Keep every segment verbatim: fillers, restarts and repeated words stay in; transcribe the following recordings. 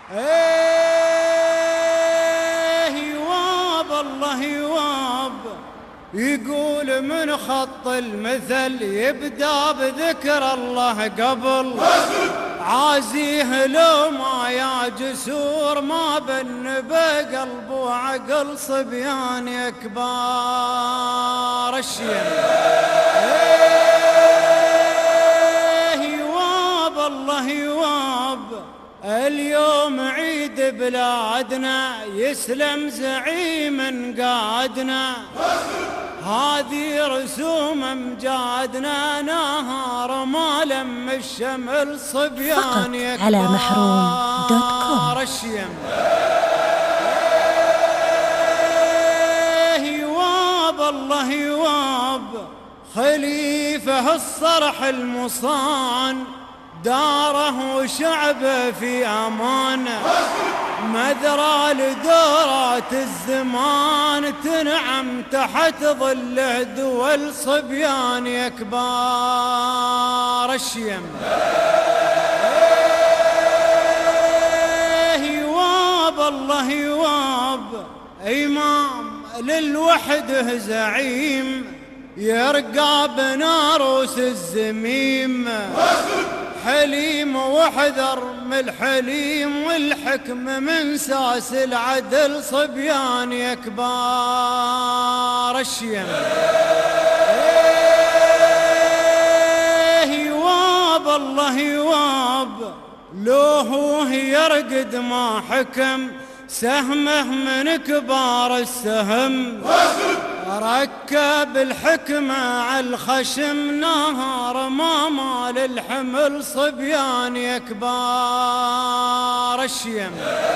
ايه يواب الله يواب، يقول من خط المثل يبدأ بذكر الله قبل، عازيه لو ما يا جسور ما بن بقلب وعقل صبيان يا كبار الشيم. ايه يواب الله يواب، اليوم عيد بلادنا يسلم زعيم قادنا، هذه رسوم امجادنا نهار ما لم الشمل صبيان يكبر على محروم دوت كوم. الشيم. يواب الله يواب، خليفه الصرح المصان، داره وشعبه في امان، مذرى لدورات الزمان تنعم تحت ظله دول صبيان يا كبار الشيم. يواب الله يواب، إمام للوحده زعيم، يرقى بناروس الزميم، حليم واحذر من الحليم، والحكم من ساس العدل صبيان يا كبار الشيم. يواب الله يواب، لو هو يرقد ما حكم، سهمه من كبار السهم، ركب الحكمة على الخشم، نهار ما مال الحمل صبيان يا كبار الشيم.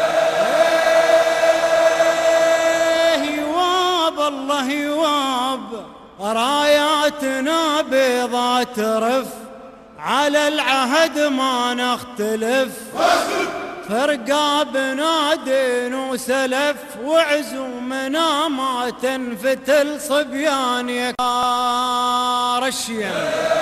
يواب الله يواب، راياتنا بيضا ترف، على العهد ما نختلف، فرقا بنادين وسلف، وعزومنا ما تنفتل صبيان يا كبار الشيم.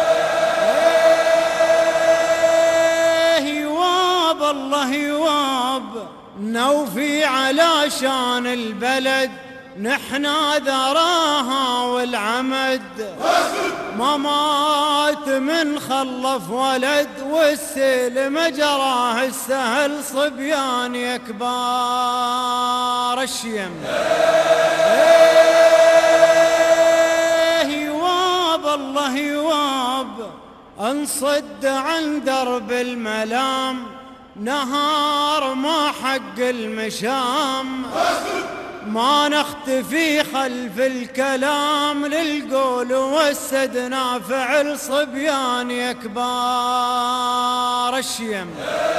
يواب الله يواب، نوفي على شان البلد، نحنا ذراها والعمد، ما مات من خلف ولد، والسيل مجراه السهل صبيان يا كبار الشيم. يواب الله يواب، انصد عن درب الملام، نهار ما حق المشام، ما نختفي خلف الكلام، للقول وسدنا فعل صبيان يا كبار الشيم.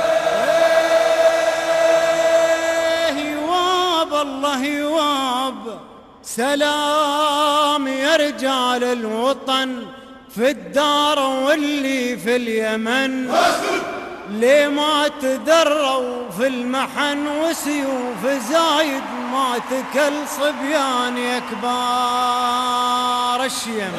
يواب الله يواب، سلام يا رجال الوطن، في الدار واللي في اليمن، ليه ما تدروا في المحن، وسيوف زايد ما تكل صبيان يا كبار الشيم.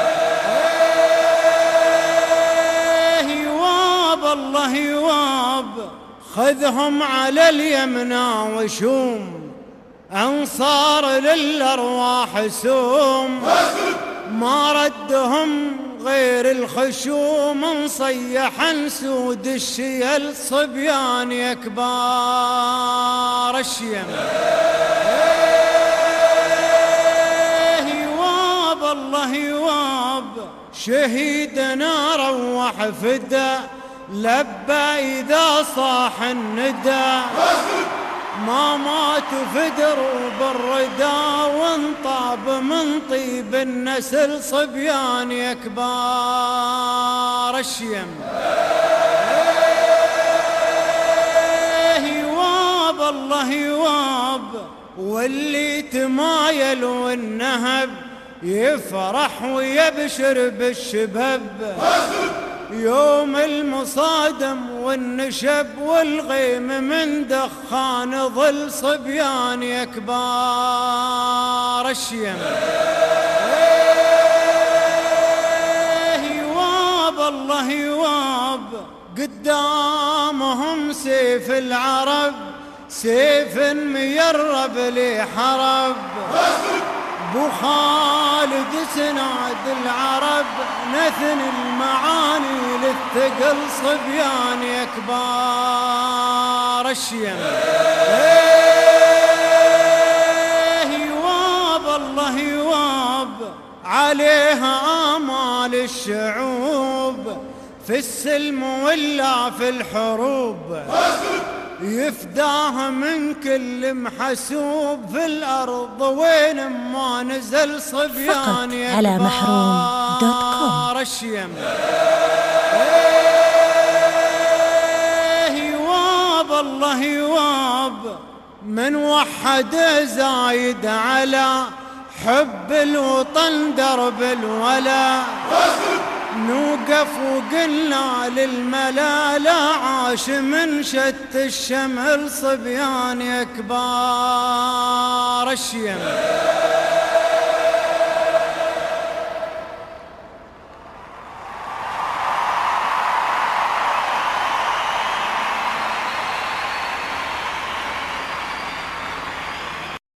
يواب الله يواب، خذهم على اليمنى وشوم، انصار للارواح سوم، ما ردهم غير الخشوم، نصيح سود الشيل صبيان يا كبار الشيم. يواب الله يواب، شهيدنا روح فدا، لبى إذا صاح الندى، ما مات في دروب الردى، وانطاب من طيب النسل صبيان يا كبار الشيم. يواب الله يواب، واللي تمايل والنهب، يفرح ويبشر بالشباب، يوم المصادم والنشب، والغيم من دخان ظل صبيان يا كبار الشيم. يواب الله يواب، قدامهم سيف العرب، سيف ميرب لي حرب. بو خالد سناد العرب، نثن المعاني للثقل صبيان يا كبار الشيم. ايه يواب الله يواب عليها آمال الشعوب، في السلم ولا في الحروب، يفداها من كل محسوب. في الأرض وين ما نزل صبيان يا على محروم دوت كوم. الشيم. ايه يواب الله يواب من وحد زايد على حب الوطن درب الولا. نوقف وقلنا للملا لا عاش من شت الشمل صبيان يا كبار الشيم.